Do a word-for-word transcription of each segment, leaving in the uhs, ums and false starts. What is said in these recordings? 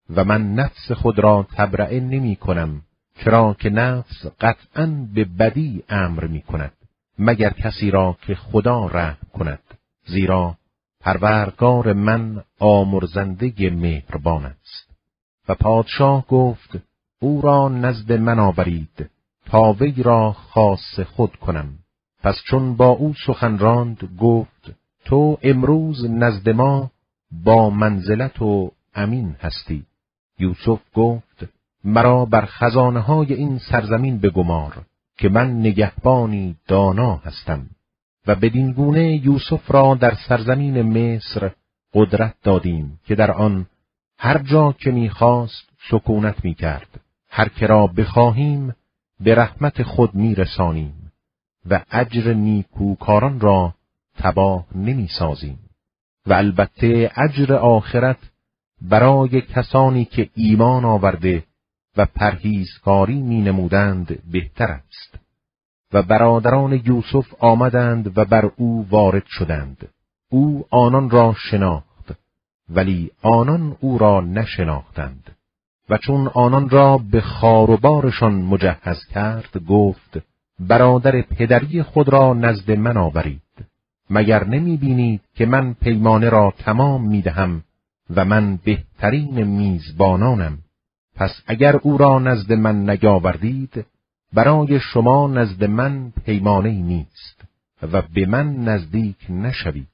و من نفس خود را تبرئه نمی کنم، چرا که نفس قطعاً به بدی امر می کند، مگر کسی را که خدا رحم کند، زیرا پروردگار من آمرزنده مهربان است. و پادشاه گفت او را نزد من آورید تا وی را خاص خود کنم. پس چون با او سخن راند گفت تو امروز نزد ما با منزلت و امین هستی. یوسف گفت مرا بر خزانه های این سرزمین بگمار که من نگهبانی دانا هستم. و بدین گونه یوسف را در سرزمین مصر قدرت دادیم که در آن هر جا که می‌خواست سکونت می‌کرد، هر که را بخواهیم به رحمت خود می‌رسانیم و اجر نیکوکاران را تباه نمی‌سازیم. و البته اجر آخرت برای کسانی که ایمان آورده و پرهیزکاری می‌نمودند بهتر است. و برادران یوسف آمدند و بر او وارد شدند. او آنان را شناخت، ولی آنان او را نشناختند. و چون آنان را به خوار و بارشان مجهز کرد، گفت برادر پدری خود را نزد من آورید. مگر نمی بینید که من پیمانه را تمام می دهم و من بهترین میزبانانم؟ پس اگر او را نزد من نیاوردید، برای شما نزد من پیمانه نیست و به من نزدیک نشوید.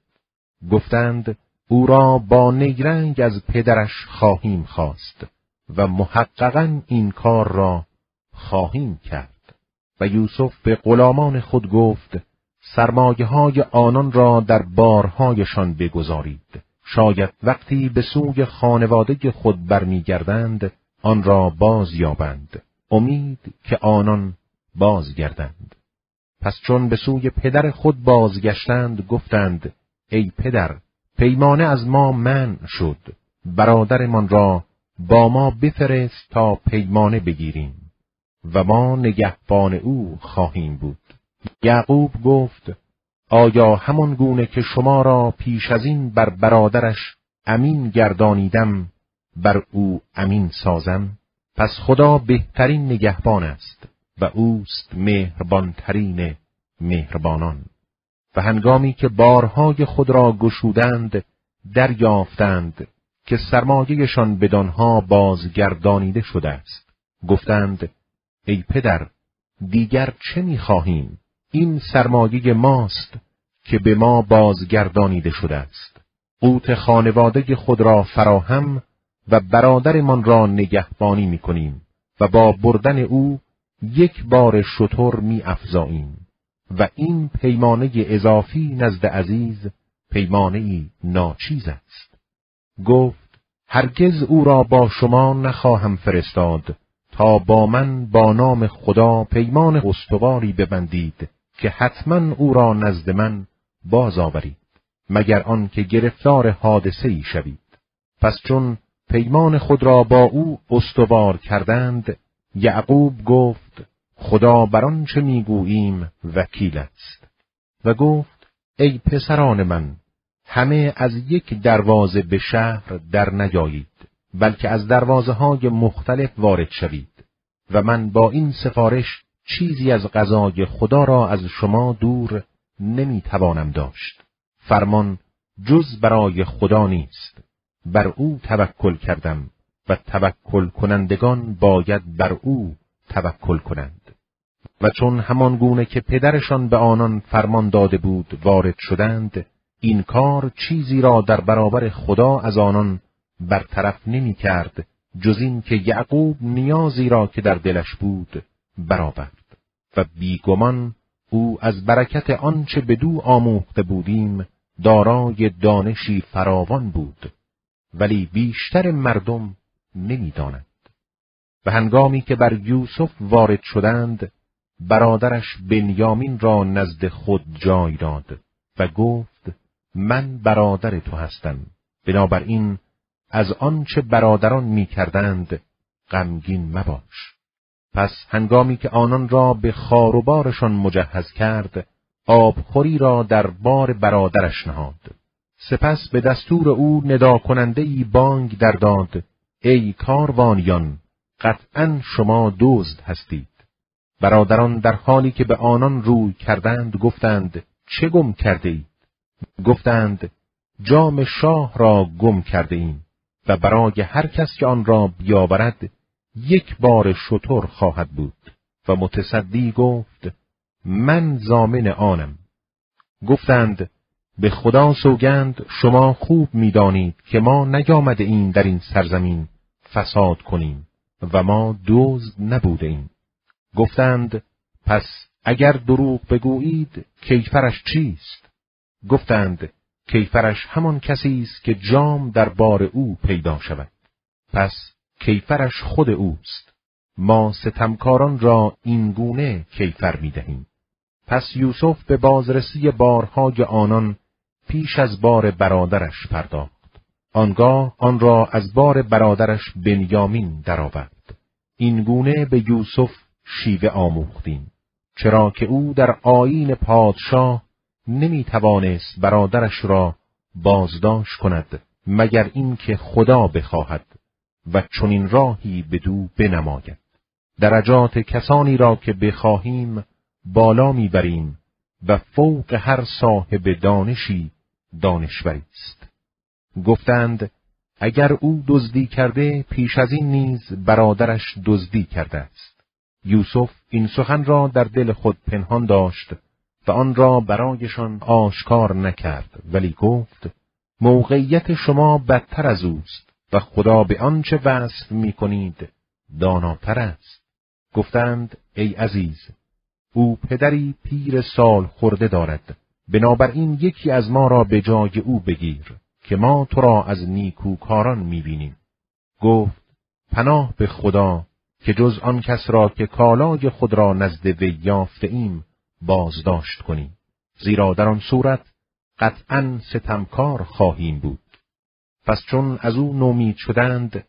گفتند او را با نیرنگ از پدرش خواهیم خواست و محققاً این کار را خواهیم کرد. و یوسف به غلامان خود گفت سرمایه های آنان را در بارهایشان بگذارید، شاید وقتی به سوی خانواده خود برمیگردند آن را باز یابند، امید که آنان بازگردند. پس چون به سوی پدر خود بازگشتند گفتند ای پدر، پیمانه از ما منع شد، برادرمان را با ما بفرست تا پیمانه بگیریم و ما نگهبان او خواهیم بود. یعقوب گفت آیا همان گونه که شما را پیش از این بر برادرش امین گردانیدم بر او امین سازم؟ پس خدا بهترین نگهبان است و اوست مهربانترین مهربانان. و هنگامی که بارهای خود را گشودند دریافتند که سرمایه‌شان بدانها بازگردانیده شده است. گفتند ای پدر، دیگر چه می‌خواهیم؟ این سرمایه ماست که به ما بازگردانیده شده است. قوت خانواده خود را فراهم و برادرمان را نگهبانی می‌کنیم و با بردن او یک بار شتر می‌افزاییم و این پیمانه اضافی نزد عزیز پیمانه‌ای ناچیز است. گفت هرگز او را با شما نخواهم فرستاد تا با من با نام خدا پیمان استواری ببندید که حتما او را نزد من باز آورید، مگر آن که گرفتار حادثه‌ای شوید. پس چون پیمان خود را با او استوار کردند، یعقوب گفت خدا بر آنچه میگوییم وکیل است. و گفت ای پسران من، همه از یک دروازه به شهر در نیایید، بلکه از دروازه های مختلف وارد شوید و من با این سفارش چیزی از قضای خدا را از شما دور نمیتوانم داشت. فرمان جز برای خدا نیست، بر او توکل کردم و توکل کنندگان باید بر او توکل کنند. و چون همان گونه که پدرشان به آنان فرمان داده بود وارد شدند، این کار چیزی را در برابر خدا از آنان برطرف نمی کرد جز این که یعقوب نیازی را که در دلش بود برآورد و بیگمان او از برکت آنچه بدو آموخته بودیم دارای دانشی فراوان بود، ولی بیشتر مردم نمی دانند. و هنگامی که بر یوسف وارد شدند، برادرش بنیامین را نزد خود جای داد و گفت من برادر تو هستم، بنابراین از آنچه برادران می کردند غمگین مباش. پس هنگامی که آنان را به خوار و بارشان مجهز کرد، آبخوری را در بار برادرش نهاد. سپس به دستور او ندا کننده ای بانگ در داد ای کاروانیان، قطعاً شما دزد هستید. برادران در حالی که به آنان روی کردند گفتند چه گم کرده اید؟ گفتند جام شاه را گم کرده ایم و برای هر کس که آن را بیاورد یک بار شتر خواهد بود. و متصدی گفت من ضامن آنم. گفتند به خدا سوگند شما خوب می‌دانید که ما نیامده ایم در این سرزمین فساد کنیم و ما دزد نبوده ایم. گفتند پس اگر دروغ بگویید کیفرش چیست؟ گفتند کیفرش همان کسی است که جام در بار او پیدا شود. پس کیفرش خود اوست. ما ستمکاران را این گونه کیفر می‌دهیم. پس یوسف به بازرسی بارهای آنان پیش از بار برادرش پرداخت. آنگاه آن را از بار برادرش بنیامین درآورد. این گونه به یوسف شیوه آموختیم، چرا که او در آیین پادشاه نمی توانست برادرش را بازداشت کند مگر اینکه خدا بخواهد و چنین راهی بدو بنماید. درجات کسانی را که بخواهیم بالا میبریم و فوق هر صاحب دانشی دانشوری است. گفتند اگر او دزدی کرده پیش از این نیز برادرش دزدی کرده است. یوسف این سخن را در دل خود پنهان داشت و آن را برایشان آشکار نکرد، ولی گفت موقعیت شما بدتر از اوست و خدا به آنچه وصف می کنید داناتر است. گفتند ای عزیز، او پدری پیر سال خورده دارد، بنابراین یکی از ما را به جای او بگیر که ما تو را از نیکوکاران می‌بینیم. گفت پناه به خدا که جز آن کس را که کالای خود را نزد وی یافته ایم بازداشت کنیم، زیرا در آن صورت قطعاً ستمکار خواهیم بود. پس چون از او نومید شدند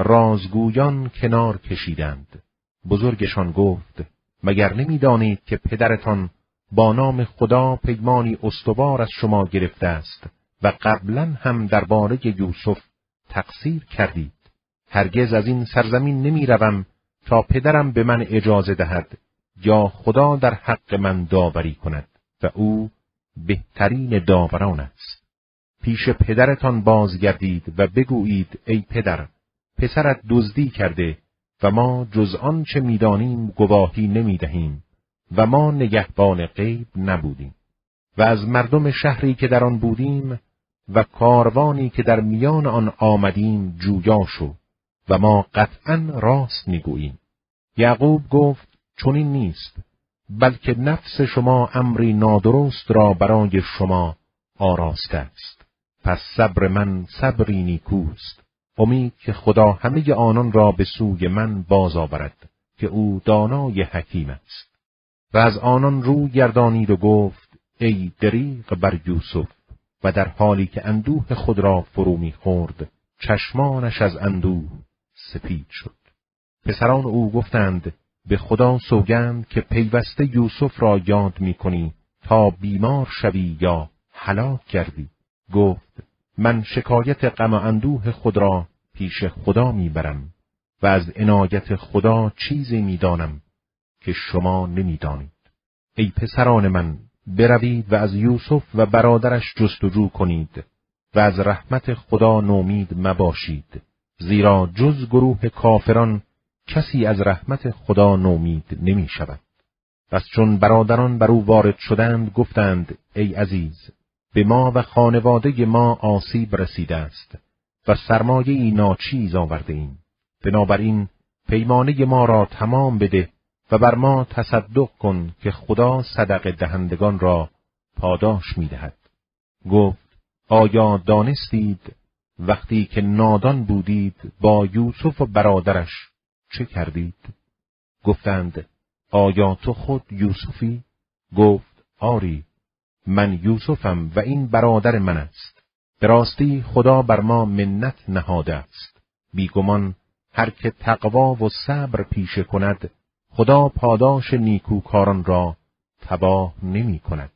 رازگویان کنار کشیدند. بزرگشان گفت مگر نمی‌دانید که پدرتان با نام خدا پیمانی استوار از شما گرفته است و قبلا هم درباره یوسف تقصیر کردید؟ هرگز از این سرزمین نمی‌روم تا پدرم به من اجازه دهد یا خدا در حق من داوری کند و او بهترین داوران است. پیش پدرتان بازگردید و بگویید ای پدر، پسرت دزدی کرده و ما جز آنچه می‌دانیم گواهی نمی‌دهیم و ما نگهبان غیب نبودیم. و از مردم شهری که در آن بودیم و کاروانی که در میان آن آمدیم جویا شو و ما قطعاً راست می‌گوییم. یعقوب گفت چنین نیست، بلکه نفس شما امری نادرست را برای شما آراسته است. پس صبر من صبری نیکوست. امید که خدا همه آنان را به سوی من باز آورد که او دانای حکیم است. و از آنان رو گردانید و گفت ای دریغ بر یوسف، و در حالی که اندوه خود را فرو می‌خورد چشمانش از اندوه سپید شد. پسران او گفتند به خدا سوگند که پیوسته یوسف را یاد می‌کنی تا بیمار شوی یا هلاک کردی. گفت من شکایت غم و اندوه خود را پیش خدا میبرم و از عنایت خدا چیزی میدانم که شما نمیدانید. ای پسران من، بروید و از یوسف و برادرش جستجو کنید و از رحمت خدا نومید مباشید، زیرا جز گروه کافران کسی از رحمت خدا نومید نمی شود. پس چون برادران بر او وارد شدند گفتند ای عزیز، به ما و خانواده ما آسیب رسیده است و سرمایه‌ای ناچیز آورده ایم. بنابراین پیمانه ما را تمام بده و بر ما تصدق کن که خدا صدقه دهندگان را پاداش می‌دهد. گفت آیا دانستید وقتی که نادان بودید با یوسف و برادرش چه کردید؟ گفتند آیا تو خود یوسفی؟ گفت آری، من یوسفم و این برادر من است. به راستی خدا بر ما منت نهاده است. بیگمان هر که تقوا و صبر پیشه کند خدا پاداش نیکوکاران را تباه نمی کند.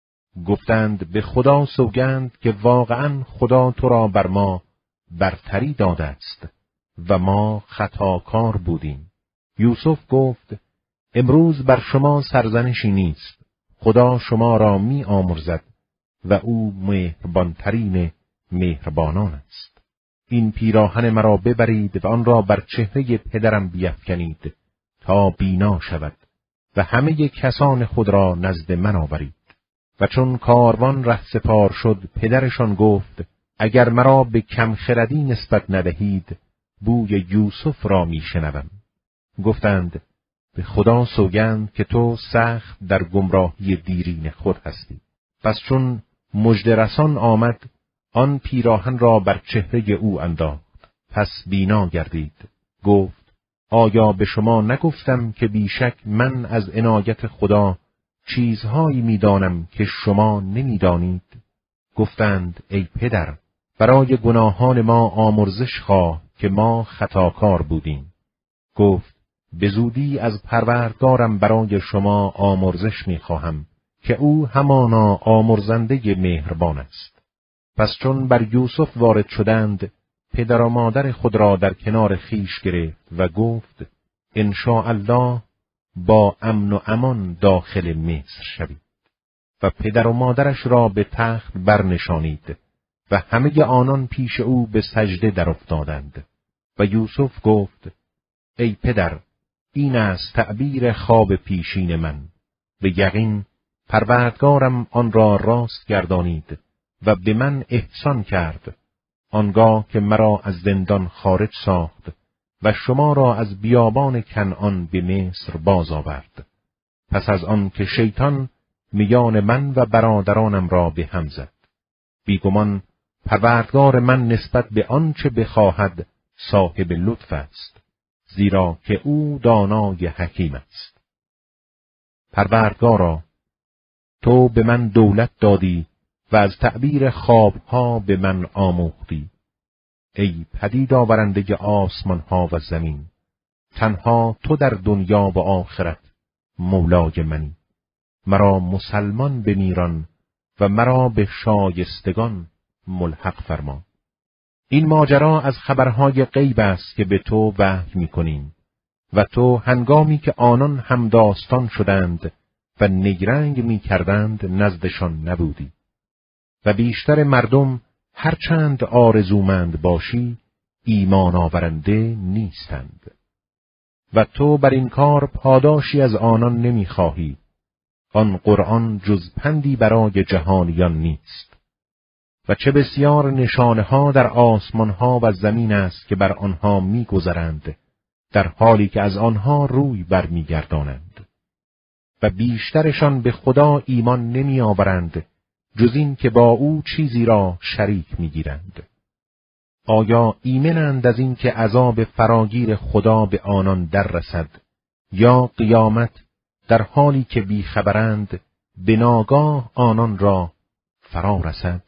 گفتند به خدا سوگند که واقعا خدا تو را بر ما برتری داده است و ما خطاکار بودیم. یوسف گفت امروز بر شما سرزنشی نیست، خدا شما را می آمرزد و او مهربانترین مهربانان است. این پیراهن مرا ببرید و آن را بر چهره پدرم بیفکنید تا بینا شود و همه کسان خود را نزد من آورید. و چون کاروان رهسپار شد، پدرشان گفت اگر مرا به کم خردی نسبت ندهید، بوی یوسف را می شنوم. گفتند به خدا سوگند که تو سخت در گمراهی دیرین خود هستی. پس چون مژده رسان آمد، آن پیراهن را بر چهره او انداخت، پس بینا گردید. گفت آیا به شما نگفتم که بیشک من از عنایت خدا چیزهایی می‌دانم که شما نمی‌دانید؟ گفتند ای پدر، برای گناهان ما آمرزش خواه که ما خطاکار بودیم. گفت به زودی از پروردگارم برای شما آمرزش می‌خواهم که او همانا آمرزنده مهربان است. پس چون بر یوسف وارد شدند، پدر و مادر خود را در کنار خیش گرفت و گفت ان شاء الله با امن و امان داخل مصر شوید. و پدر و مادرش را به تخت برنشانید و همه آنان پیش او به سجده در افتادند. و یوسف گفت ای پدر، این است تعبیر خواب پیشین من. به یقین پروردگارم آن را راست گردانید و به من احسان کرد، آنگاه که مرا از زندان خارج ساخت و شما را از بیابان کنعان به مصر باز آورد. پس از آن که شیطان میان من و برادرانم را به هم زد. بیگمان پروردگار من نسبت به آنچه بخواهد صاحب لطف است، زیرا که او دانای حکیم است. پروردگارا، تو به من دولت دادی و از تعبیر خوابها به من آموختی. ای پدید آورنده آسمانها و زمین، تنها تو در دنیا و آخرت مولای منی. مرا مسلمان بمیران و مرا به شایستگان ملحق فرما. این ماجرا از خبرهای غیب است که به تو وحی می‌کنیم و تو هنگامی که آنان هم داستان شدند و نیرنگ می‌کردند نزدشان نبودی. و بیشتر مردم هرچند آرزومند باشی ایمان آورنده نیستند. و تو بر این کار پاداشی از آنان نمی‌خواهی. آن قرآن جز پندی برای جهانیان نیست. و چه بسیار نشانه‌ها در آسمان‌ها و زمین است که بر آنها می‌گذرند، در حالی که از آنها روی برمیگردانند. و بیشترشان به خدا ایمان نمی‌آورند جز این که با او چیزی را شریک می‌گیرند. آیا ایمنند از این که عذاب فراگیر خدا به آنان در رسد، یا قیامت در حالی که بیخبرند به ناگاه آنان را فرا رسد؟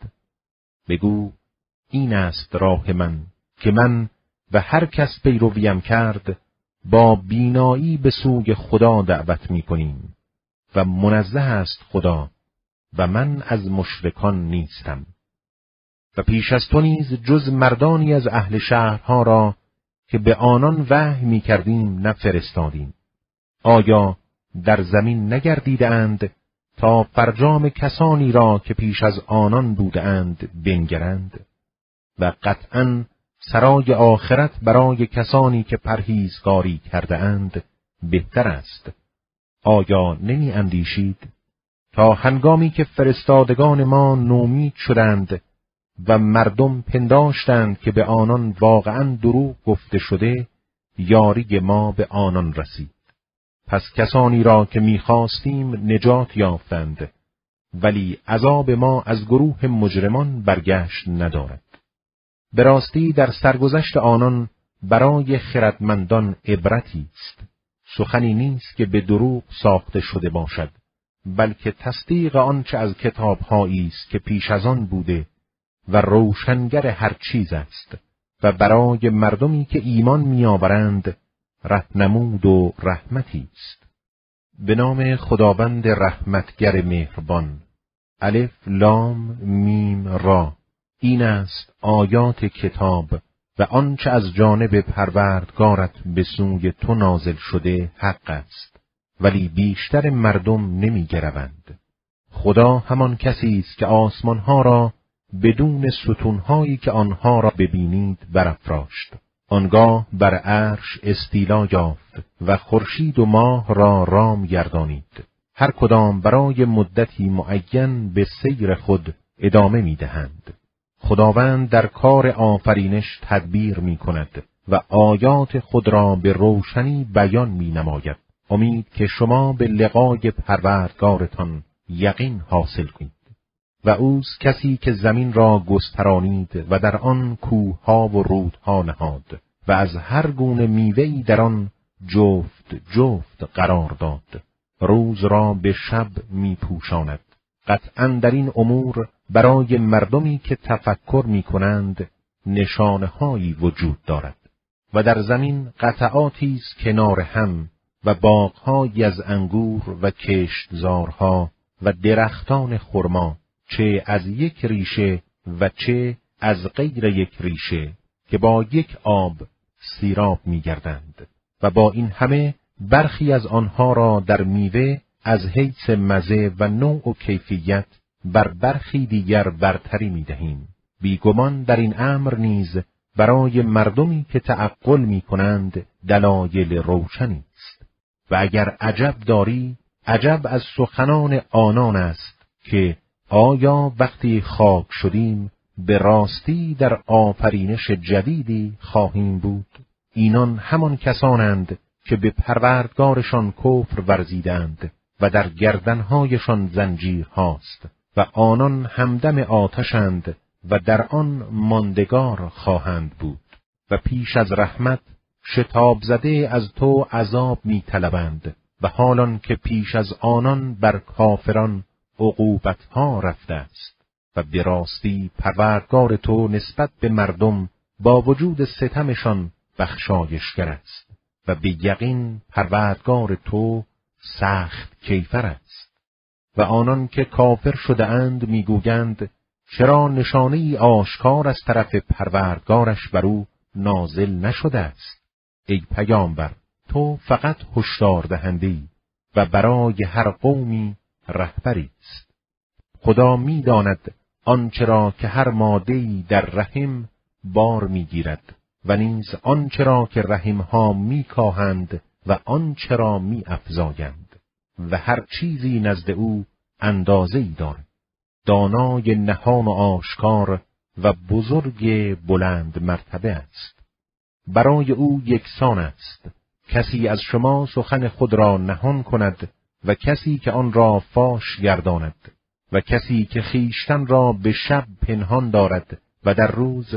بگو این است راه من که من و هر کس پیرویم کرد با بینایی به سوی خدا دعوت می‌کنیم و منزه است خدا و من از مشرکان نیستم. و پیش از تو نیز جز مردانی از اهل شهرها را که به آنان وحی می کردیم نفرستادیم. آیا در زمین نگردیدند تا فرجام کسانی را که پیش از آنان بودند بنگرند؟ و قطعاً سرای آخرت برای کسانی که پرهیزکاری کرده اند بهتر است. آیا نمی اندیشید؟ تا هنگامی که فرستادگان ما نومید شدند و مردم پنداشتند که به آنان واقعاً دروغ گفته شده، یاری ما به آنان رسید. پس کسانی را که می‌خواستیم نجات یافتند، ولی عذاب ما از گروه مجرمان برگشت ندارد. به راستی در سرگذشت آنان برای خردمندان عبرتی است. سخنی نیست که به دروغ ساخته شده باشد، بلکه تصدیق آنچه از کتاب‌هایی است که پیش از آن بوده و روشنگر هر چیز است و برای مردمی که ایمان می‌آورند رهنمود و رحمتی است. به نام خداوند رحمتگر مهربان. الف لام میم را. این است آیات کتاب و آنچه از جانب پروردگارت به سوی تو نازل شده حق است، ولی بیشتر مردم نمی‌گروند. خدا همان کسی است که آسمانها را بدون ستونهایی که آنها را ببینید برافراشت. آنگاه بر عرش استیلا یافت و خورشید و ماه را رام گردانید. هر کدام برای مدتی معین به سیر خود ادامه می‌دهند. خداوند در کار آفرینش تدبیر می‌کند و آیات خود را به روشنی بیان می‌نماید. امید که شما به لقای پروردگارتان یقین حاصل کنید. و اوست کسی که زمین را گسترانید و در آن کوهها و رودها نهاد و از هر گونه میوه‌ای در آن جفت جفت قرار داد. روز را به شب میپوشاند. قطعاً در این امور برای مردمی که تفکر میکنند نشانه‌هایی وجود دارد. و در زمین قطعاتی است کنار هم و باغ‌هایی از انگور و کشتزارها و درختان خرما، چه از یک ریشه و چه از غیر یک ریشه، که با یک آب سیراب می‌گردند. و با این همه برخی از آنها را در میوه از حیث مزه و نوع و کیفیت بر برخی دیگر برتری می‌دهیم. بیگمان در این امر نیز برای مردمی که تعقل می‌کنند دلایل روشنی است. و اگر عجب داری، عجب از سخنان آنان است که آیا وقتی خاک شدیم به راستی در آفرینش جدیدی خواهیم بود؟ اینان همان کسانند که به پروردگارشان کفر ورزیدند و در گردنهایشان زنجیر هاست و آنان همدم آتشند و در آن ماندگار خواهند بود. و پیش از رحمت شتاب زده از تو عذاب می طلبند و حالان که پیش از آنان بر کافران عقوبتها رفته است. و به راستی پروردگار تو نسبت به مردم با وجود ستمشان بخشایشگر است و به یقین پروردگار تو سخت کیفر است. و آنان که کافر شده اند میگویند چرا نشانه‌ای آشکار از طرف پروردگارش بر او نازل نشده است؟ ای پیامبر، تو فقط هشدار دهنده‌ای و برای هر قومی رهبری است. خدا می‌داند آنچه را که هر ماده‌ای در رحم بار می‌گیرد و نیز آنچه را که رحم‌ها می‌کاهند و آنچه را می‌افزایند و هر چیزی نزد او اندازه‌ای دارد. دانای نهان و آشکار و بزرگ بلند مرتبه است. برای او یکسان است کسی از شما سخن خود را نهان کند و کسی که آن را فاش گرداند و کسی که خیشتن را به شب پنهان دارد و در روز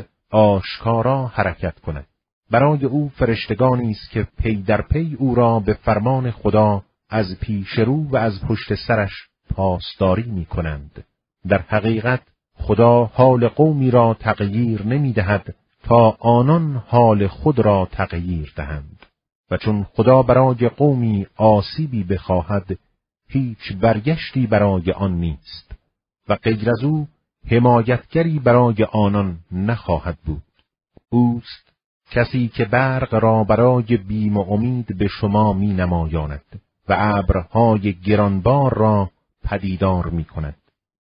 آشکارا حرکت کند. برای او فرشتگانی است که پی در پی او را به فرمان خدا از پیش رو و از پشت سرش پاسداری می کنند. در حقیقت خدا حال قومی را تغییر نمی دهد تا آنان حال خود را تغییر دهند. و چون خدا برای قومی آسیبی بخواهد هیچ برگشتی برای آن نیست و غیر از او حمایتگری برای آنان نخواهد بود. اوست کسی که برق را برای بیم و امید به شما می نمایاند و ابرهای گرانبار را پدیدار می کند.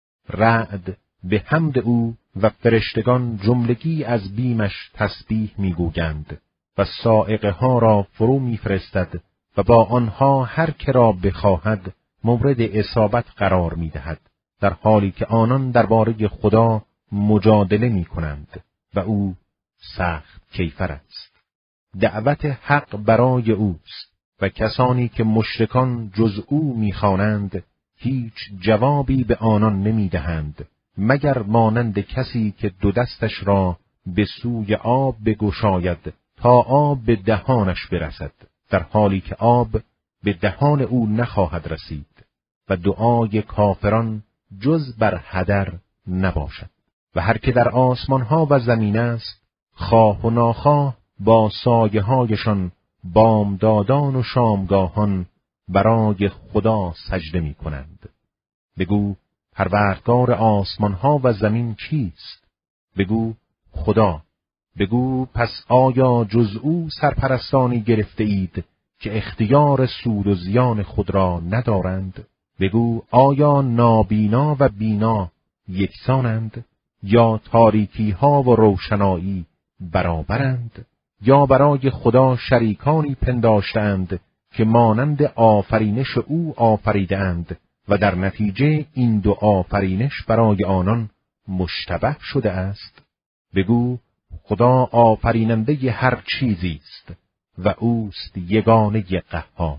رعد به حمد او و فرشتگان جملگی از بیمش تسبیح می گویند و صاعقه ها را فرو می فرستد و با آنها هر که را بخواهد مورد اصابت قرار می دهد، در حالی که آنان درباره خدا مجادله می کنند و او سخت کیفر است. دعوت حق برای اوست و کسانی که مشرکان جز او می خوانند هیچ جوابی به آنان نمی دهند مگر مانند کسی که دو دستش را به سوی آب بگشاید تا آب به دهانش برسد، در حالی که آب به دهان او نخواهد رسید و دعای کافران جز بر هدر نباشد. و هر که در آسمانها و زمین است خواه و ناخواه با سایه هایشان بامدادان و شامگاهان برای خدا سجده می کنند. بگو پروردگار آسمانها و زمین کیست؟ بگو خدا، بگو پس آیا جز او سرپرستانی گرفته اید که اختیار سود و زیان خود را ندارند؟ بگو آیا نابینا و بینا یکسانند؟ یا تاریکی ها و روشنایی برابرند؟ یا برای خدا شریکانی پنداشتند که مانند آفرینش او آفریدند و در نتیجه این دو آفرینش برای آنان مشتبه شده است؟ بگو خدا آفریننده هر چیزی است و اوست یگانه قهار،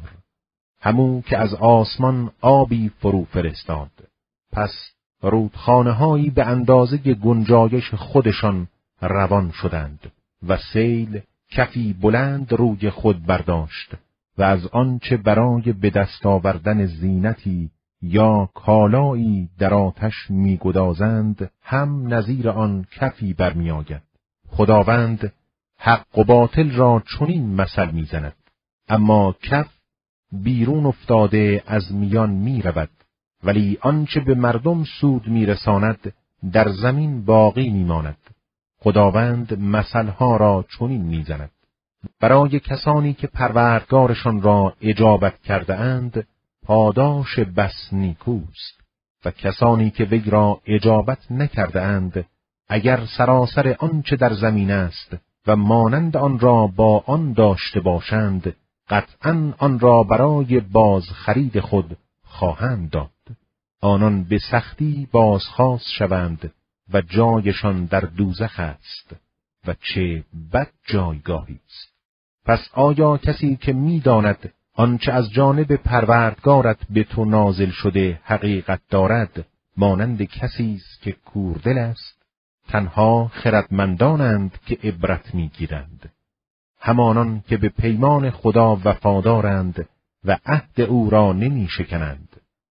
همون که از آسمان آبی فرو فرستاد، پس رودخانه‌هایی به اندازه گنجایش خودشان روان شدند و سیل کفی بلند روی خود برداشت و از آنچه برای به دست آوردن زینتی یا کالایی در آتش می‌گدازند هم نظیر آن کفی برمی‌آید. خداوند حق و باطل را چنین مثل می‌زند، اما کف بیرون افتاده از میان می‌رود، ولی آنچه به مردم سود می‌رساند در زمین باقی می‌ماند. خداوند مثلها را چنین می‌زند: برای کسانی که پروردگارشان را اجابت کرده اند پاداش بس نیکوست، و کسانی که وی را اجابت نکرده اند اگر سراسر آنچه در زمین است و مانند آن را با آن داشته باشند قطعاً آن را برای بازخرید خود خواهند داد. آنان به سختی بازخواست شوند و جایشان در دوزخ است و چه بد جایگاهی است. پس آیا کسی که می‌داند آنچه از جانب پروردگارت به تو نازل شده حقیقت دارد مانند کسی است که کوردل است؟ تنها خردمندانند که عبرت می‌گیرند، همانان که به پیمان خدا وفادارند و عهد او را نمی‌شکنند،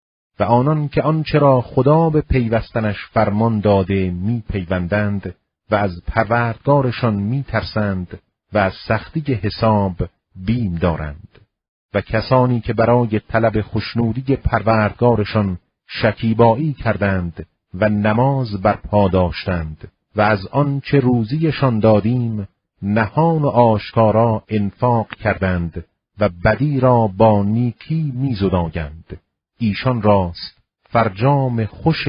و آنان که آنچه را خدا به پیوستنش فرمان داده می‌پیوندند و از پروردگارشان می‌ترسند و از سختی حساب بیم دارند، و کسانی که برای طلب خشنودی پروردگارشان شکیبایی کردند و نماز برپا داشتند و از آنچه روزیشان دادیم نهان و آشکارا انفاق کردند و بدی را با نیکی می‌زدایند، ایشان راست فرجام خوش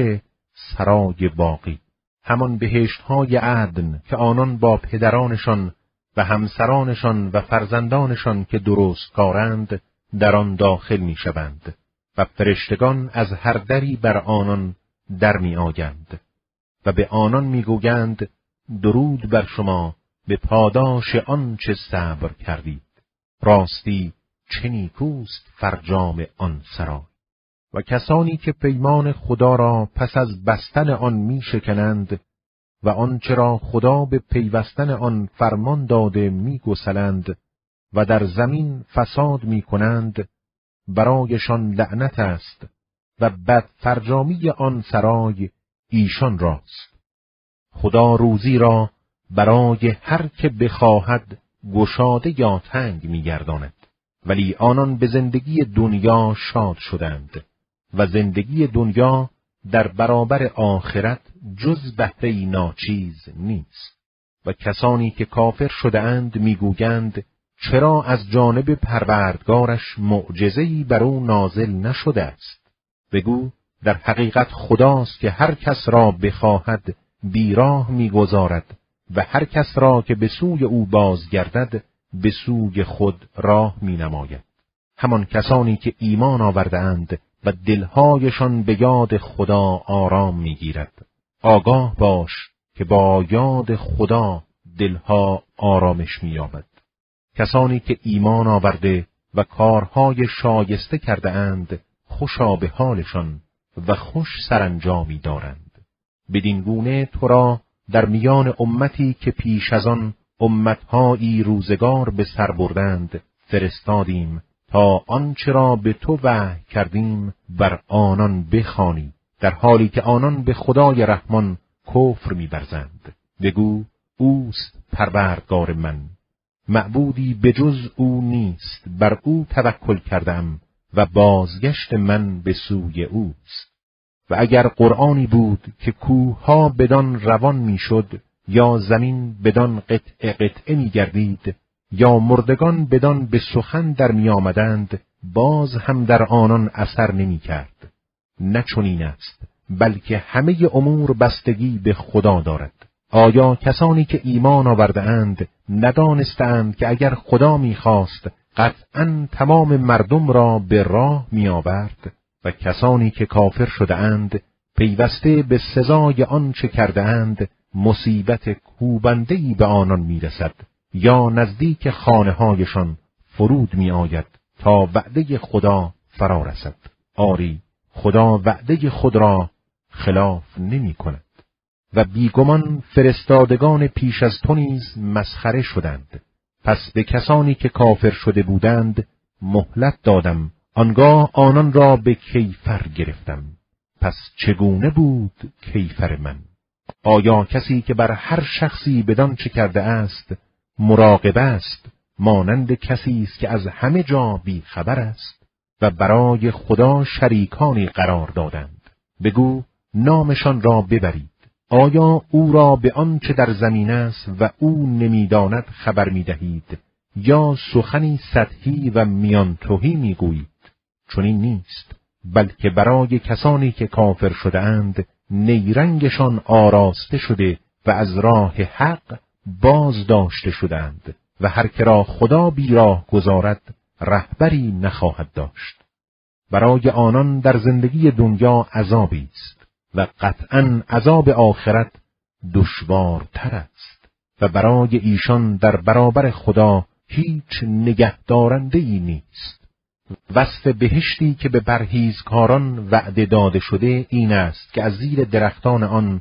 سرای باقی، همان بهشت‌های عدن که آنان با پدرانشان و همسرانشان و فرزندانشان که درست کارند در آن داخل می‌شوند و فرشتگان از هر دری بر آنان در می‌آیند و به آنان می‌گویند درود بر شما به پاداش آن چه صبر کردید، راستی چه نیکوست فرجام آن سرای. و کسانی که پیمان خدا را پس از بستن آن می‌شکنند و آنچه را خدا به پیوستن آن فرمان داده می‌گسلند و در زمین فساد می‌کنند، برایشان لعنت است و بد فرجامی آن سرای ایشان راست. خدا روزی را برای هر که بخواهد گشاده یا تنگ می‌گرداند، ولی آنان به زندگی دنیا شاد شدند و زندگی دنیا در برابر آخرت جز بهره‌ای ناچیز نیست. و کسانی که کافر شده اند میگویند چرا از جانب پروردگارش معجزه‌ای بر او نازل نشده است؟ بگو در حقیقت خداست که هر کس را بخواهد بیراه میگذارد و هر کس را که به سوی او بازگردد به سوی خود راه مینماید. همان کسانی که ایمان آورده اند و دلهایشان به یاد خدا آرام میگیرد. آگاه باش که با یاد خدا دلها آرامش مییابد. کسانی که ایمان آورده و کارهای شایسته کرده اند خوشا به حالشان و خوش سرانجامی دارند. بدین گونه تو را در میان امتی که پیش از آن امتهایی روزگار به سر بردند فرستادیم تا آنچه را به تو وحی کردیم بر آنان بخوانی، در حالی که آنان به خدای رحمان کفر می‌ورزند. بگو اوست پروردگار من، معبودی به جز او نیست، بر او توکل کردم و بازگشت من به سوی اوست. و اگر قرآنی بود که کوه‌ها بدان روان میشد یا زمین بدان قطعه قطعه می گردید، یا مردگان بدان به سخن در می آمدند، باز هم در آنان اثر نمی کرد. نه چنین است، بلکه همه امور بستگی به خدا دارد. آیا کسانی که ایمان آورده اند ندانستند که اگر خدا می خواست قطعاً تمام مردم را به راه می آورد؟ و کسانی که کافر شده اند پیوسته به سزای آنچه کرده اند مصیبت کوبنده‌ای به آنان می رسد، یا نزدیک خانه هایشان فرود می آید تا وعده خدا فرا رسد. آری، خدا وعده خود را خلاف نمی کند. و بیگمان فرستادگان پیش از تو نیز مسخره شدند. پس به کسانی که کافر شده بودند مهلت دادم، آنگاه آنان را به کیفر گرفتم. پس چگونه بود کیفر من؟ آیا کسی که بر هر شخصی بدان چه کرده است مراقب است، مانند کسی است که از همه جا بی خبر است و برای خدا شریکانی قرار دادند؟ بگو نامشان را ببرید. آیا او را به آنچه در زمین است و او نمیداند خبر میدهید، یا سخنی سطحی و میان تهی میگویید؟ چنین نیست، بلکه برای کسانی که کافر شده اند نیرنگشان آراسته شده و از راه حق باز داشته شدند و هر که را خدا بیراه گذارد رهبری نخواهد داشت. برای آنان در زندگی دنیا عذابی است و قطعاً عذاب آخرت دشوارتر است و برای ایشان در برابر خدا هیچ نگهدارنده‌ای نیست. وصف بهشتی که به پرهیزکاران وعده داده شده این است که از زیر درختان آن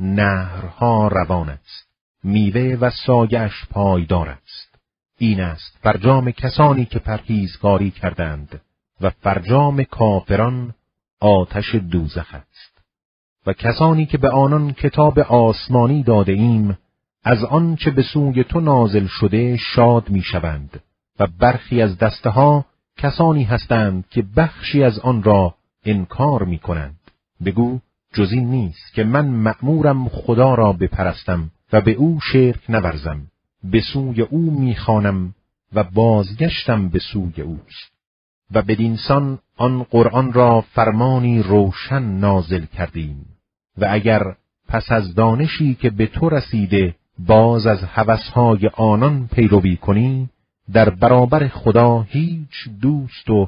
نهرها روان است، میوه و سایه‌اش پایدار است. این است فرجام کسانی که پرهیزکاری کردند و فرجام کافران آتش دوزخ است. و کسانی که به آنان کتاب آسمانی داده ایم از آن چه به سوی تو نازل شده شاد میشوند و برخی از دسته ها کسانی هستند که بخشی از آن را انکار می کنند. بگو جز این نیست که من مأمورم خدا را بپرستم و به او شرک نورزم، به سوی او میخوانم و بازگشتم به سوی اوست. و بدینسان آن قرآن را فرمانی روشن نازل کردیم و اگر پس از دانشی که به تو رسیده باز از هوسهای آنان پیروی کنی، در برابر خدا هیچ دوست و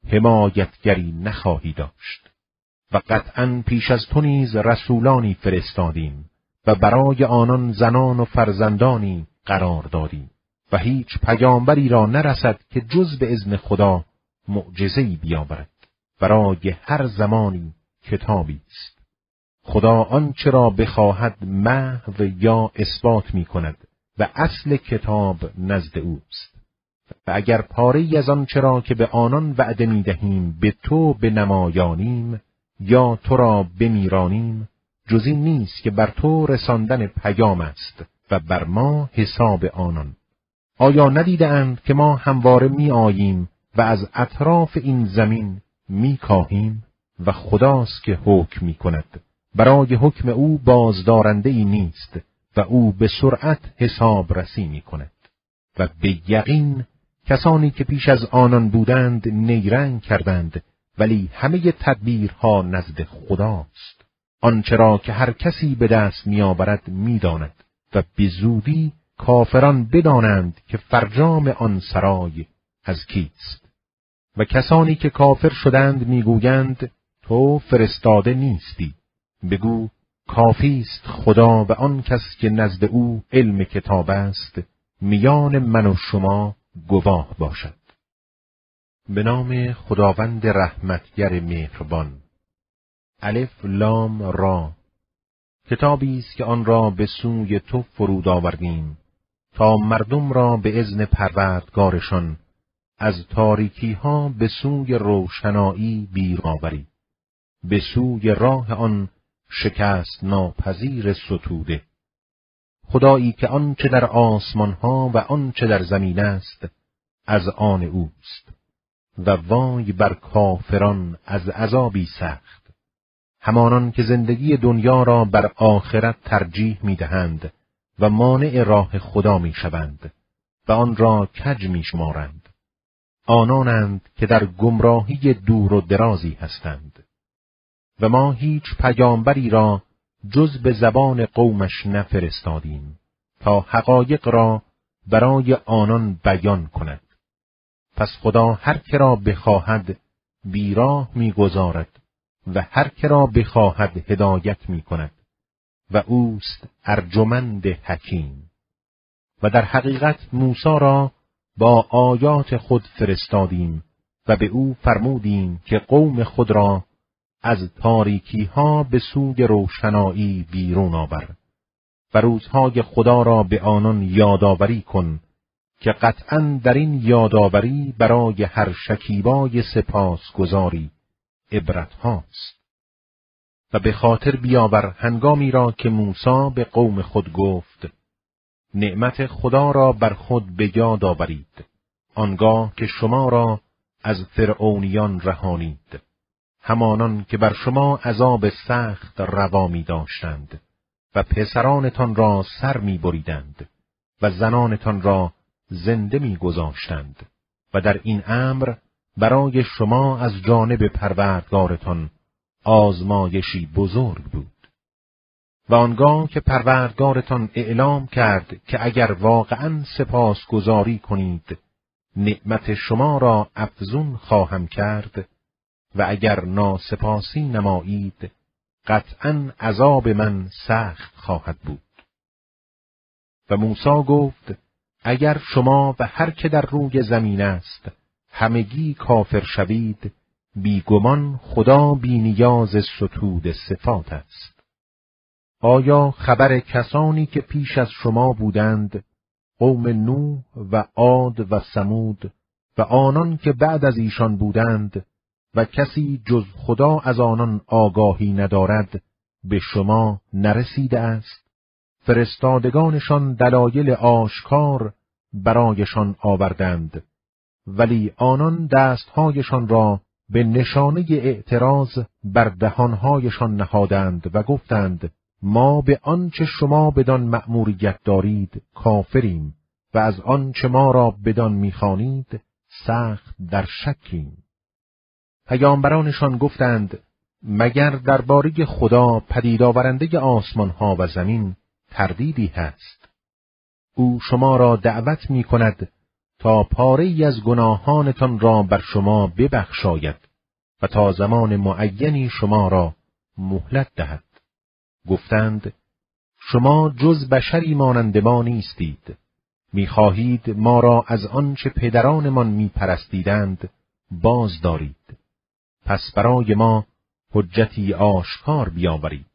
حمایتگری نخواهی داشت. و قطعاً پیش از تو نیز رسولانی فرستادیم و برای آنان زنان و فرزندانی قرار دادیم و هیچ پیامبری را نرسد که جز به اذن خدا معجزه‌ای بیاورد. برای هر زمانی کتابی است. خدا آنچه را بخواهد محو یا اثبات می کند و اصل کتاب نزد اوست. و اگر پاره‌ای از آنچه را که به آنان وعده می دهیم به تو بنمایانیم یا تو را بمیرانیم، جز این نیست که بر تو رساندن پیام است و بر ما حساب آنان. آیا ندیده‌اند که ما همواره می آییم و از اطراف این زمین می کاهیم و خداست که حکم می کند. برای حکم او بازدارنده ای نیست و او به سرعت حساب رسی می کند. و به یقین کسانی که پیش از آنان بودند نیرنگ کردند، ولی همه تدبیرها نزد خداست. آنچه را که هر کسی به دست می آورد می داند و به زودی کافران بدانند که فرجام آن سرای از کیست. و کسانی که کافر شدند میگویند تو فرستاده نیستی. بگو کافی است خدا و آن کس که نزد او علم کتاب است میان من و شما گواه باشد. به نام خداوند رحمتگر مهربان. الف لام را. کتابی است که آن را به سوی تو فرود آوردیم تا مردم را به اذن پروردگارشان از تاریکی ها به سوی روشنایی بیرون آوری، به سوی راه آن شکست ناپذیر ستوده. خدایی که آنچه در آسمان ها و آنچه در زمین است از آن اوست و وای بر کافران از عذابی سخت، همانان که زندگی دنیا را بر آخرت ترجیح می‌دهند و مانع راه خدا می شوند و آن را کج می شمارند. آنانند که در گمراهی دور و درازی هستند. و ما هیچ پیامبری را جز به زبان قومش نفرستادیم تا حقایق را برای آنان بیان کند. پس خدا هر که را بخواهد بیراه می‌گذارد و هر که را بخواهد هدایت می‌کند و اوست ارجمند حکیم. و در حقیقت موسی را با آیات خود فرستادیم و به او فرمودیم که قوم خود را از تاریکی ها به سوی روشنایی بیرون آور و روزهای خدا را به آنان یادآوری کن که قطعاً در این یادآوری برای هر شکیبای سپاسگزاری عبرت هاست. و به خاطر بیاور هنگامی را که موسی به قوم خود گفت نعمت خدا را بر خود به یاد آورید آنگاه که شما را از فرعونیان رهانید، همانان که بر شما عذاب سخت روا می داشتند و پسرانتان را سر می بریدند و زنانتان را زنده می گذاشتند و در این امر برای شما از جانب پروردگارتان آزمایشی بزرگ بود. و آنگاه که پروردگارتان اعلام کرد که اگر واقعاً سپاسگزاری کنید نعمت شما را افزون خواهم کرد و اگر ناسپاسی نمایید قطعاً عذاب من سخت خواهد بود. و موسی گفت اگر شما و هر که در روی زمین است همگی کافر شوید بیگمان خدا بی نیاز ستود صفات است. آیا خبر کسانی که پیش از شما بودند قوم نوح و عاد و ثمود و آنان که بعد از ایشان بودند و کسی جز خدا از آنان آگاهی ندارد به شما نرسیده است؟ فرستادگانشان دلایل آشکار برایشان آوردند ولی آنان دستهایشان را به نشانه اعتراض بر دهانهایشان نهادند و گفتند ما به آنچه شما بدان مأموریت دارید کافریم و از آنچه ما را بدان می‌خوانید سخت در شکیم. پیامبرانشان گفتند مگر درباره خدا پدید آورنده آسمان ها و زمین تردیدی هست؟ او شما را دعوت می کند تا پاره‌ای از گناهانتان را بر شما ببخشاید و تا زمان معینی شما را مهلت دهد. گفتند شما جز بشری مانند ما نیستید، می‌خواهید ما را از آنچه پدرانمان می‌پرستیدند باز دارید، پس برای ما حجتی آشکار بیاورید.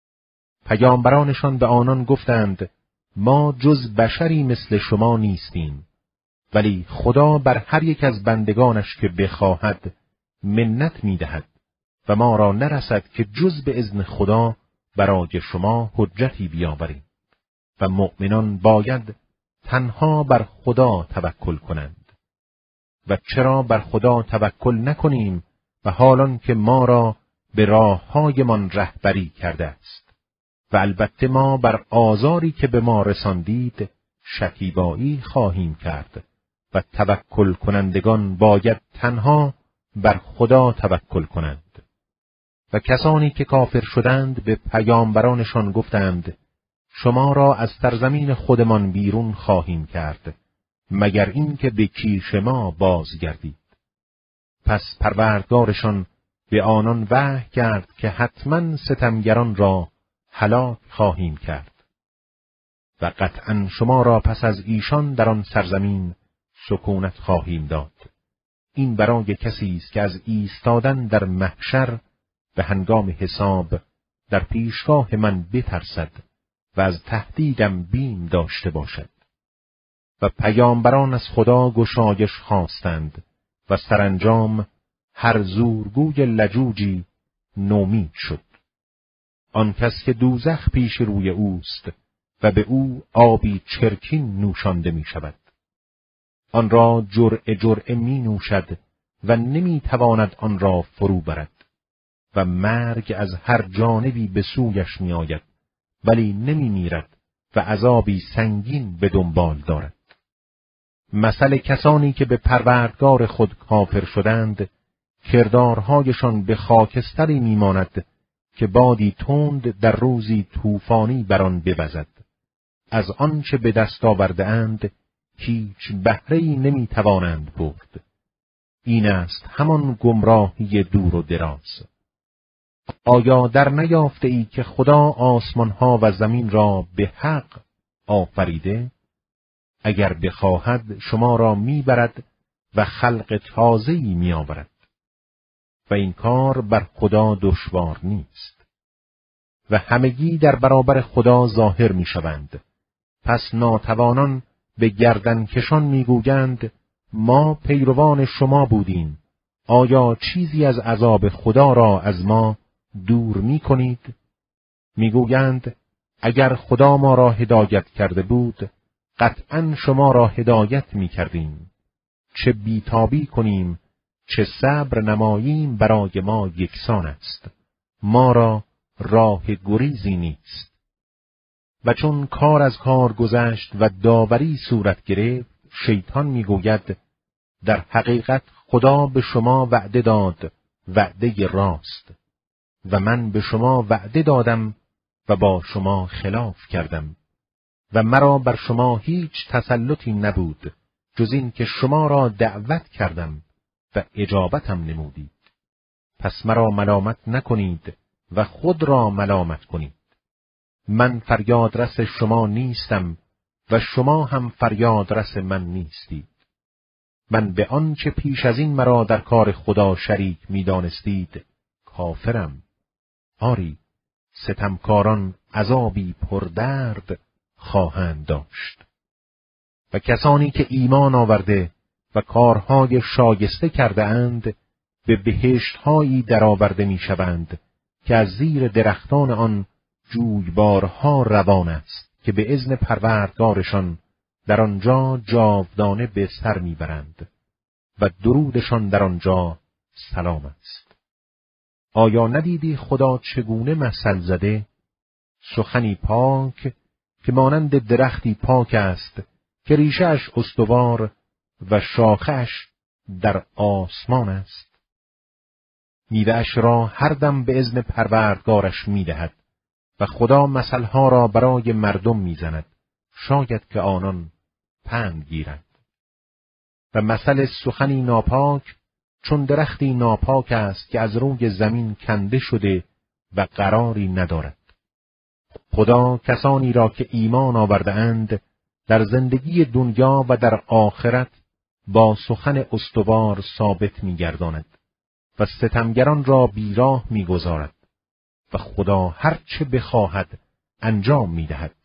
پیامبرانشان به آنان گفتند ما جز بشری مثل شما نیستیم، ولی خدا بر هر یک از بندگانش که بخواهد منت می‌دهد و ما را نرسد که جز به اذن خدا برای شما حجتی بیاوریم و مؤمنان باید تنها بر خدا توکل کنند. و چرا بر خدا توکل نکنیم و حالان که ما را به راه‌هایمان رهبری کرده است و البته ما بر آزاری که به ما رساندید شکیبایی خواهیم کرد و توکل کنندگان باید تنها بر خدا توکل کنند. و کسانی که کافر شدند به پیامبرانشان گفتند شما را از سرزمین خودمان بیرون خواهیم کرد مگر این که به کیش ما بازگردید. پس پروردگارشان به آنان وحی کرد که حتما ستمگران را هلاک خواهیم کرد و قطعا شما را پس از ایشان در آن سرزمین سکونت خواهیم داد. این برای کسی است که از ایستادن در محشر به هنگام حساب در پیشگاه من بترسد و از تهدیدم بیم داشته باشد. و پیامبران از خدا گشایش خواستند و سرانجام هر زورگوی لجوجی نومید شد. آن کس که دوزخ پیش روی اوست و به او آبی چرکین نوشانده می شود. آن را جرعه جرعه می نوشد و نمی تواند آن را فرو برد و مرگ از هر جانبی به سویش می آید ولی نمی میرد و عذابی سنگین به دنبال دارد. مثل کسانی که به پروردگار خود کافر شدند، کردارهایشان به خاکستری میماند که بادی تند در روزی طوفانی بر آن بوزد. از آنچه به دست آورده اند هیچ بهره‌ای نمیتوانند برد. این است همان گمراهی دور و دراز. آیا در نیافته ای که خدا آسمانها و زمین را به حق آفریده؟ اگر بخواهد شما را میبرد و خلق تازه‌ای میآورد و این کار بر خدا دشوار نیست. و همگی در برابر خدا ظاهر میشوند. پس ناتوانان به گردنکشان میگویند ما پیروان شما بودیم، آیا چیزی از عذاب خدا را از ما دور می کنید؟ میگویند اگر خدا ما را هدایت کرده بود قطعاً شما را هدایت می کردیم. چه بیتابی کنیم چه صبر نماییم برای ما یکسان است، ما را راه گریزی نیست. و چون کار از کار گذشت و داوری صورت گرفت، شیطان میگوید در حقیقت خدا به شما وعده داد، وعده راست، و من به شما وعده دادم و با شما خلاف کردم و مرا بر شما هیچ تسلطی نبود جز این که شما را دعوت کردم و اجابتم نمودید. پس مرا ملامت نکنید و خود را ملامت کنید. من فریادرس شما نیستم و شما هم فریادرس من نیستید. من به آنچه پیش از این مرا در کار خدا شریک می دانستید کافرم. آری، ستمکاران عذابی پردرد خواهند داشت. و کسانی که ایمان آورده و کارهای شایسته کرده اند به بهشت‌هایی درآورده می‌شوند که از زیر درختان آن جویبارها روان است که به اذن پروردگارشان در آنجا جاودانه به سر میبرند و درودشان در آنجا سلام است. آیا ندیدی خدا چگونه مثل زده؟ سخنی پاک که مانند درختی پاک است که ریشه‌اش استوار و شاخه‌اش در آسمان است. میوه‌اش را هر دم به اذن پروردگارش میدهد و خدا مثلها را برای مردم میزند، شاید که آنان پند گیرند. و مثل سخنی ناپاک چون درختی ناپاک است که از روی زمین کنده شده و قراری ندارد. خدا کسانی را که ایمان آورده اند در زندگی دنیا و در آخرت با سخن استوار ثابت می‌گرداند و ستمگران را بیراه می‌گذارد و خدا هر چه بخواهد انجام می‌دهد.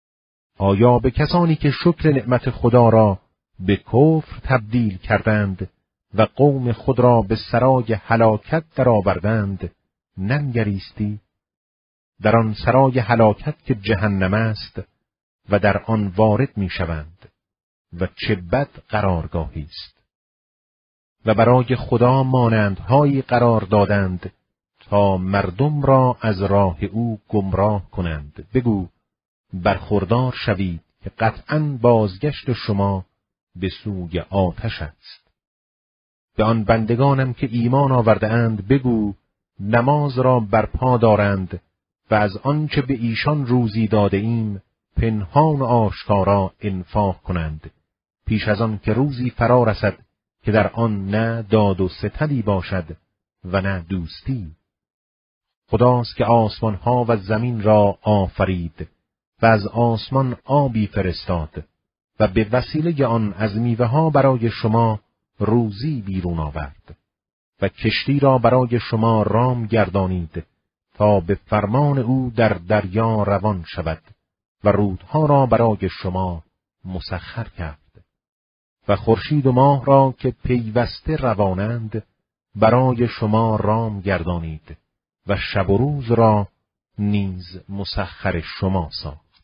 آیا به کسانی که شکر نعمت خدا را به کفر تبدیل کردند و قوم خود را به سرای هلاکت درآوردند ننگریستی؟ در آن سرای هلاکت که جهنم است و در آن وارد می‌شوند و چه بد قرارگاهی است. و برای خدا مانندهایی قرار دادند تا مردم را از راه او گمراه کنند. بگو برخوردار شوید که قطعاً بازگشت شما به سوی آتش است. به آن بندگانم که ایمان آورده اند بگو نماز را برپا دارند و از آنچه به ایشان روزی داده ایم پنهان و آشکارا انفاق کنند، پیش از آن که روزی فرا رسد که در آن نه داد و ستدی باشد و نه دوستی. خداست که آسمانها و زمین را آفرید و از آسمان آبی فرستاد و به وسیله آن از میوه‌ها برای شما روزی بیرون آورد و کشتی را برای شما رام گردانید تا به فرمان او در دریا روان شود و رودها را برای شما مسخر کرد و خورشید و ماه را که پیوسته روانند برای شما رام گردانید و شب و روز را نیز مسخر شما ساخت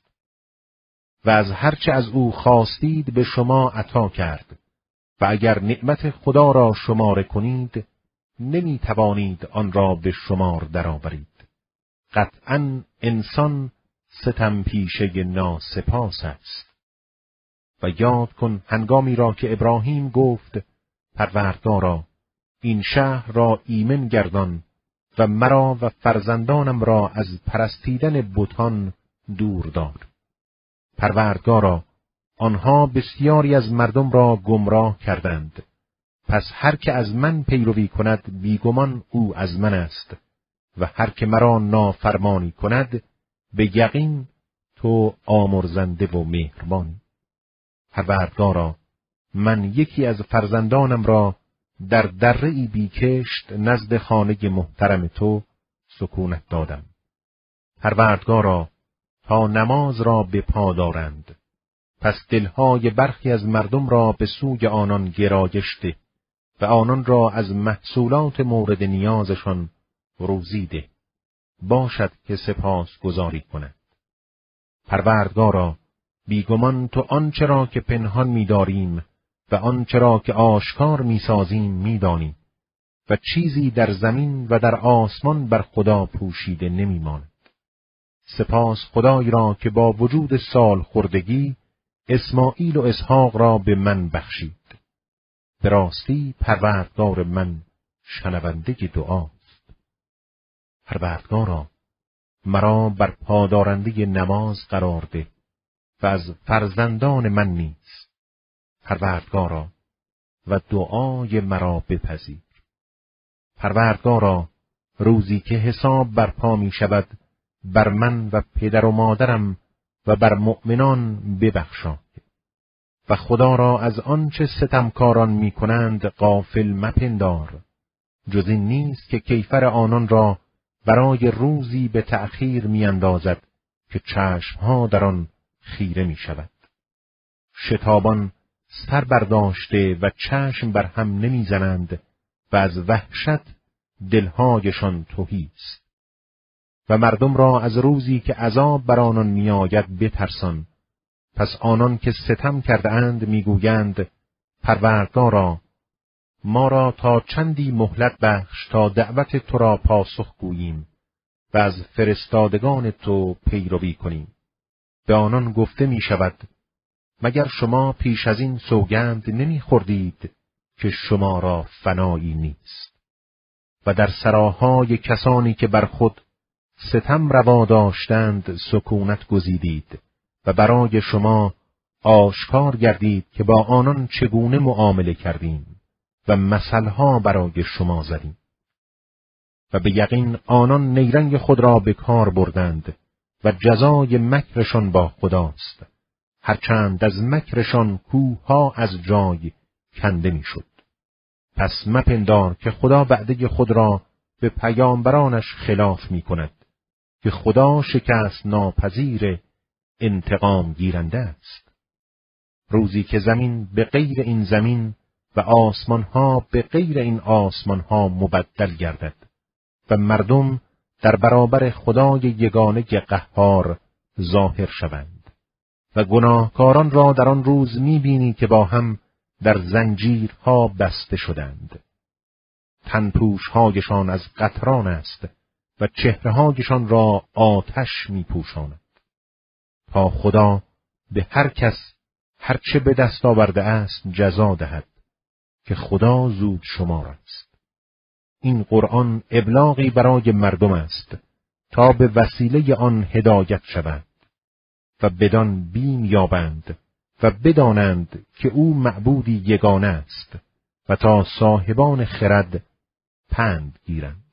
و از هرچه از او خواستید به شما عطا کرد و اگر نعمت خدا را شمار کنید نمی توانید آن را به شمار درآورید. قطعاً انسان ستم پیشه ناسپاس است. و یاد کن هنگامی را که ابراهیم گفت پروردگارا این شهر را ایمن گردان و مرا و فرزندانم را از پرستیدن بتان دور دار. پروردگارا آنها بسیاری از مردم را گمراه کردند، پس هر که از من پیروی کند بیگمان او از من است و هر که مرا نافرمانی کند به یقین تو آمرزنده و مهربانی. پروردگارا من یکی از فرزندانم را در دره‌ای بیکشت نزد خانه محترم تو سکونت دادم. پروردگارا تا نماز را به پا دارند، پس دلهای برخی از مردم را به سوی آنان گرایش ده و آنان را از محصولات مورد نیازشان روزی ده، باشد که سپاس گزاری کنند. پروردگارا بیگمان تو آنچه را که پنهان می‌داریم و آنچه را که آشکار می‌سازیم می‌دانی و چیزی در زمین و در آسمان بر خدا پوشیده نمی‌ماند. سپاس خدای را که با وجود سال خوردگی اسماعیل و اسحاق را به من بخشید. به راستی پروردگار من شنونده دعاست. پروردگارا مرا بر پادارنده نماز قرار ده و از فرزندان من نیز. پروردگارا و دعای مرا بپذیر. پروردگارا روزی که حساب برپا می شود بر من و پدر و مادرم و بر مؤمنان ببخشای و خدا را از آنچه ستمکاران می کنند غافل مپندار. جز این نیست که کیفر آنان را برای روزی به تأخیر می اندازد که چشمها در آن خیره می شود. شتابان سر برداشته و چشم بر هم نمی زنند و از وحشت دلهایشان تهی است. و مردم را از روزی که عذاب بر آنان می آید بترسان. پس آنان که ستم کرده اند می گویند پروردگارا ما را تا چندی مهلت بخش تا دعوت تو را پاسخ گوییم و از فرستادگان تو پیروی کنیم. به آنان گفته می شود مگر شما پیش از این سوگند نمی خوردید که شما را فنایی نیست و در سراهای کسانی که بر خود ستم روا داشتند سکونت گزیدید و برای شما آشکار گردید که با آنان چگونه معامله کردیم و مثلها برای شما زدیم. و به یقین آنان نیرنگ خود را به کار بردند و جزای مکرشان با خداست، هرچند از مکرشان کوهها از جای کنده میشد. پس مپندار که خدا وعده خود را به پیامبرانش خلاف می کند که خدا شکست ناپذیر انتقام گیرنده است. روزی که زمین به غیر این زمین و آسمانها به غیر این آسمانها مبدل گردد و مردم در برابر خدای یگانه قهار ظاهر شوند و گناهکاران را در آن روز می‌بینی که با هم در زنجیرها بسته شدند. تنپوش‌هایشان از قطران است و چهره‌هایشان را آتش می‌پوشاند تا خدا به هر کس هر چه به دست آورده است جزا دهد که خدا زود شمار است. این قرآن ابلاغی برای مردم است تا به وسیله آن هدایت شوند و بدان بیم یابند و بدانند که او معبودی یگانه است و تا صاحبان خرد پند گیرند.